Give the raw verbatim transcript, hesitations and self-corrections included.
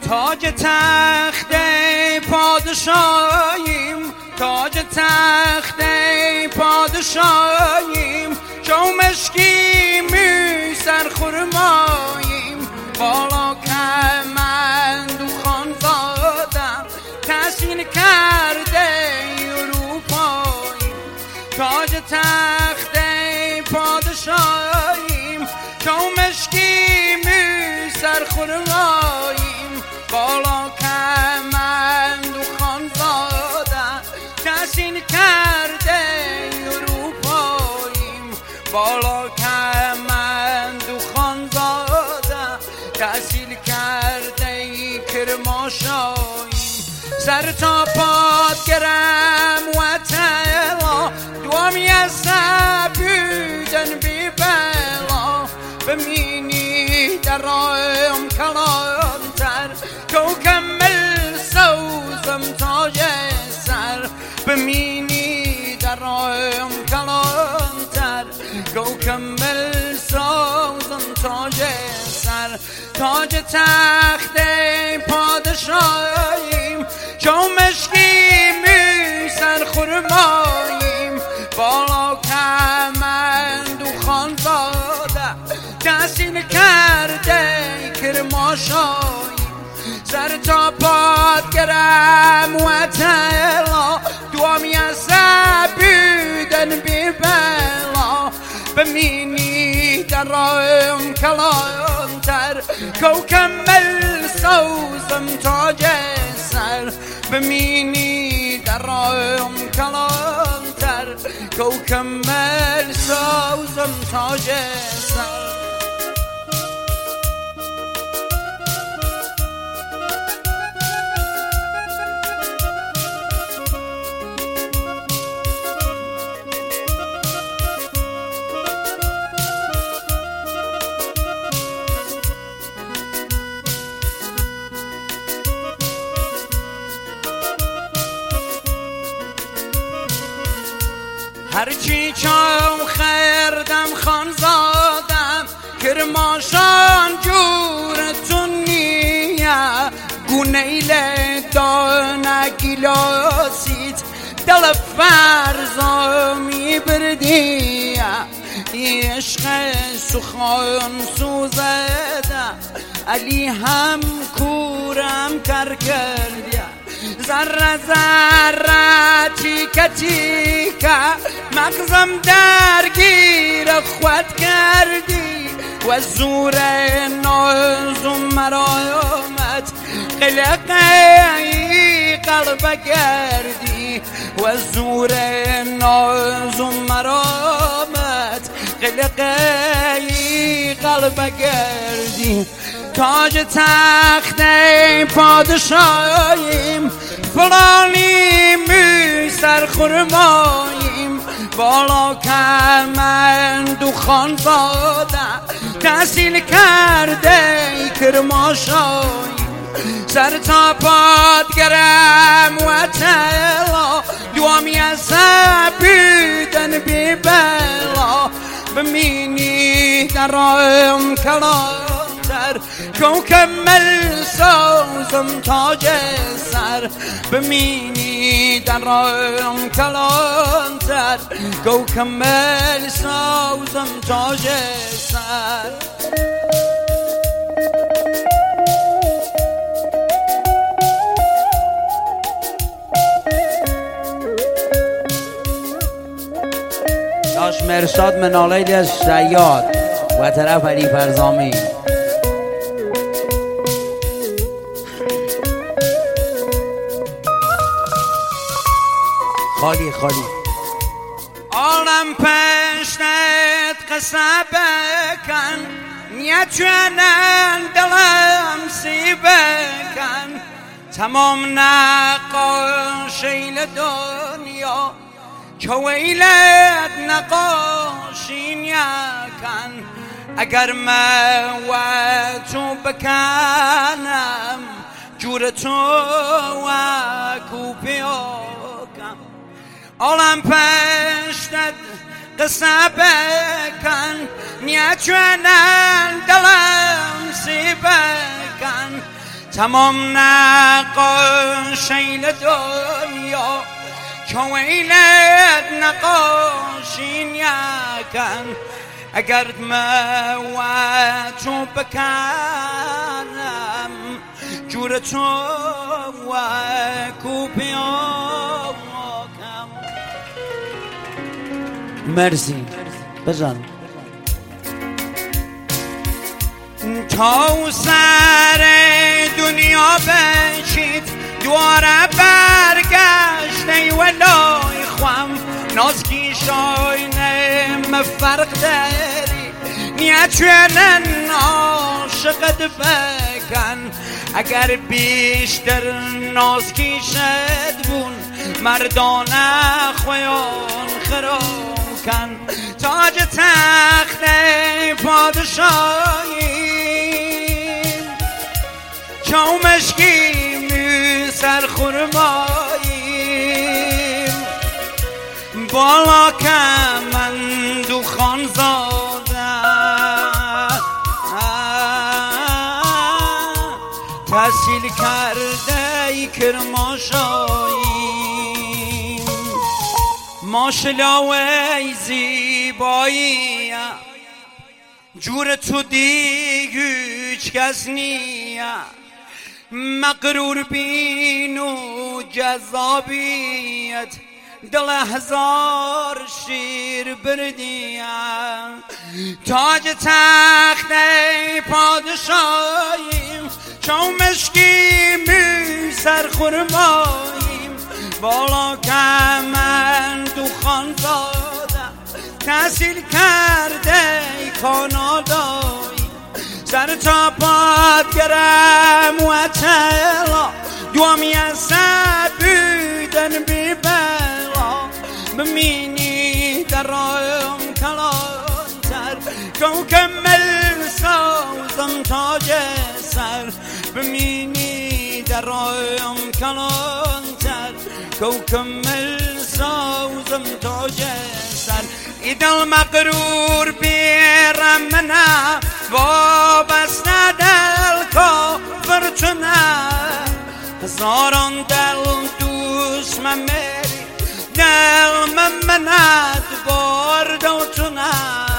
تاج تخت پادشاهیم، تاج تخت پادشاهیم، شومشکیم سرخورماییم، بالا کمند و خانزادم تحسین کرده اروپاییم. تاج تخت پادشاهیم، شومشکیم سرخورماییم، بالا کمند و خانزادم تحسین کرده اروپاییم، بالا کمند و خانزادم تحصیل کرده کرماشاییم. سر تا پاد گرم و تلا دوامی از سبودن بی بلا، بمینی در رایم کلانتر کو کمل سوزم تاج سر، بمینی در رایم کلانتر کو کمل سوزم تاج سر. تاج تخت پادشاهیم، شومشکیم سرخورماییم، بالا کمند و خانزاده تحسین کرده کرماشاییم. سر تا پاد گرم و تلا دوامی از سبودن بی بلا، بمینی در رایم کلانتر کو کمل سوزم تاج سر، بمینی در رایم کلانتر کو کمل سوزم تاج سر. هرچی چاو خردم خانزادم کرماشان جورتون نیه، گونیل دانه گلاسید دل فرزا می بردیه، عشق سخان سوزده علی هم کورم کر کردیه، ذره ذره تیکه تیکه مغزم درگیر خود کردی، و زور نازم مرا آمد قلقه قلب گردی، و زور نازم مرا آمد قلقه قلب گردی. تاج تخت پادشاهیم، فلانیم سرخورماییم، بالا کمند و خانزاده تحصیل کرده کرماشاییم. سر تا پاد گرم و تلا دوامی از سبودن بی بلا، بمینی در رایم کلانتر کو کمل سوزم تاج سر، بمینی در رایم کلانتر کو کمل سوزم تاج سر. داش مرساد منالیل از شیاد و طرف علی فرزامی. خالی خالی عالم پشتت قصه بکن، نیتونن دلم سی بکن، تمام نقاشیل دنیا که ویلت نقاشین یکن، اگر من و تو بکنم جور تو و کوپیاکم، عالم پشتت قصه بکن، نیتونن دلم سی بکن، تمام نقاشی دنیا که ویلت نقاشین یکن اگر ما و تو بکنم جور تو و کوپیاکم. مرسی بزن تا سر دنیا بشید دواره برگشت ای ولای خوام نازکی شاینه مفرق داری نیت چنن عاشقت بکن اگر بیشتر نازکی شد بون مردانه خویان خرام کن تاج تخت پادشاهی چومشکی سر خورمایی بالا کمند و خانزاده تحصیل کرده ای کرماشایی ماشالله ای زیبایی جور تو دیگه هیچ کس نیه مقرور بین و جذابیت دل هزار شیر بردیم تاج تخت پادشاهیم چون مشکی می سر خورماییم بالا کمند و خانزاده تحصیل کرده کانادایی سر تا پاد گرم و تلا دوامی از سر بودن بی بلا بمینی در رایم کلانتر کو کمل سازم تاج سر بمینی در رایم کلانتر کو کمل سازم تاج سر ایدل مقرور بیرم منه وابسته دل کافر چنه هزاران دل دوست من میری دل من منت بارد و چنه